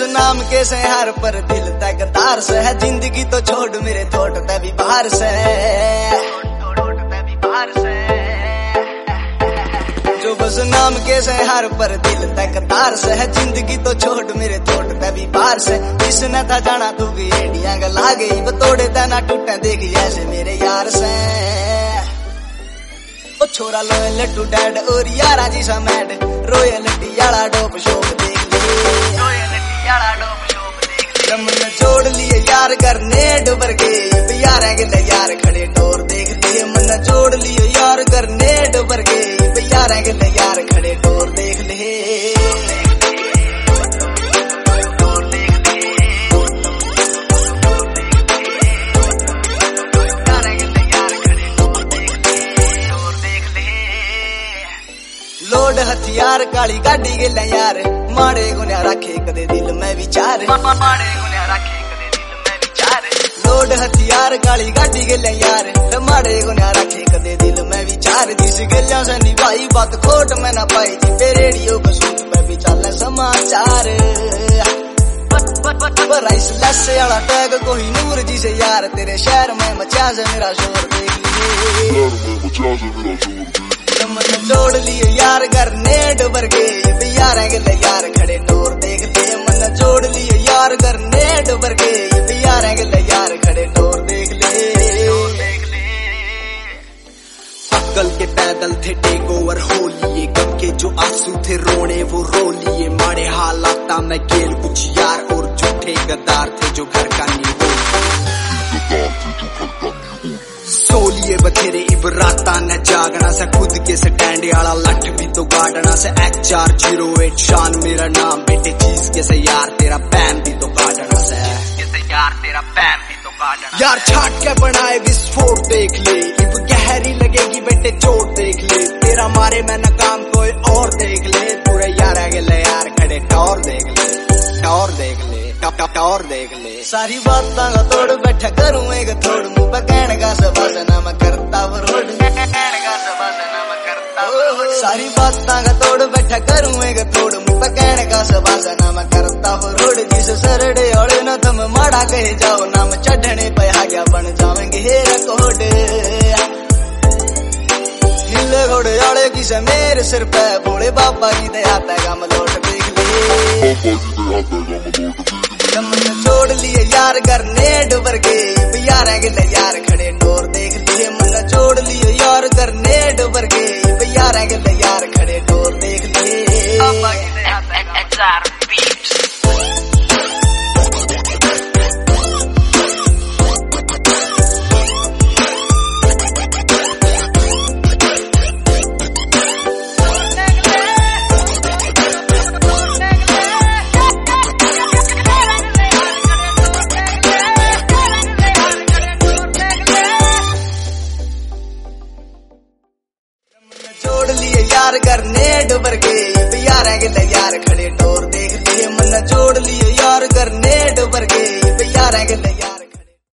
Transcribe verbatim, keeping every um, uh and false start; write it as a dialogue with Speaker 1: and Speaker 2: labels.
Speaker 1: नाम के से हर पर दिल तक तार से है जिंदगी तो छोड़ मेरे थोट ते भी बाहर से जो बस नाम के से हर पर दिल तक तार से है जिंदगी तो छोड़ मेरे थोट ते भी बाहर से इसने था जाना तू की एडियां गला गई बतोड़े ते ना टूटे देखी ऐसे मेरे यार से ओ छोरा लोए लट्टू डैड और यारा जी सा मैड रोए लट्टी याला डोप शोक देख रोए लट्टी याला डोप शोक देख रमन जोड़ लिए यार करने डुबर के यार गले यार खड़े डोर देख लिए मन जोड़ लिए यार करने डुबर के यार गले यार खड़े डोर देख ले लोड हथियार काली गाड़ी गेला यार माड़े गुन्या रखे कदे दिल में विचार माड़े गुन्या रखे कदे दिल में विचार लोड हथियार काली गाड़ी गेला यार माड़े गुन्या रखे कदे दिल में विचार जिस गलियां से निभाई बात खोट में ना पाई जिते रेडियो को सुन पे भी चले समाचार राइस लस्से वाला टैग कोई नूर जी से यार तेरे शहर में मचा से मेरा शोर देख लिए मन जोड़ लिए यार करने डुबर के यार गले यार खड़े डोर देख लिए मन जोड़ लिए यार करने डुबर के यार गले यार खड़े डोर देख ले अक्कल के पैदल थे टेक ओवर हो लिए गम के जो आंसू थे रोने वो रो लिए माड़े हालात में गेल कुछ यार और झूठे गद्दार थे जो घर का नहीं सोलिए बथेरे इबराता न जागना से खुद के स्टैंड आला लठ भी तो गाड़ना से एच चार जीरो एट शान मेरा नाम बेटे चीज के से यार तेरा पैन भी तो काटना से यार तेरा पैन भी तो काटना यार छाट के बनाए विस्फोट देख ले इब गहरी लगेगी बेटे चोट देख ले तेरा मारे मैं न काम कोई और देख ले पूरे यार गले यार खड़े टॉर देख ले टॉर देख ले टॉर देख ले सारी बातां का तोड़ बैठा करूं एक थोड़ मुंह पे कहने का सवाल ना मैं करता वो रोड कहने का सवाल ना मैं करता सारी बातां का तोड़ बैठा करूं एक थोड़ मुंह पे कहने का सवाल ना मैं करता वो रोड जिस सरड़े ओले ना तुम माड़ा कहे जाओ नाम चढ़ने पे आ गया बन जावेंगे हे रकोड हिले घोड़े आले की से मेरे सिर पे भोले बाबा की दया पे गम लौट देख ले मन जोड़ लिए यार करने डुबर के यार गले यार खड़े डोर देख लिए मन जोड़ लिए यार करने डुबर के यार गले यार खड़े डोर देख लिए यार करने डुबर के यार गले यार खड़े डोर देख लिए मन जोड़ लिए यार करने डुबर के यार गले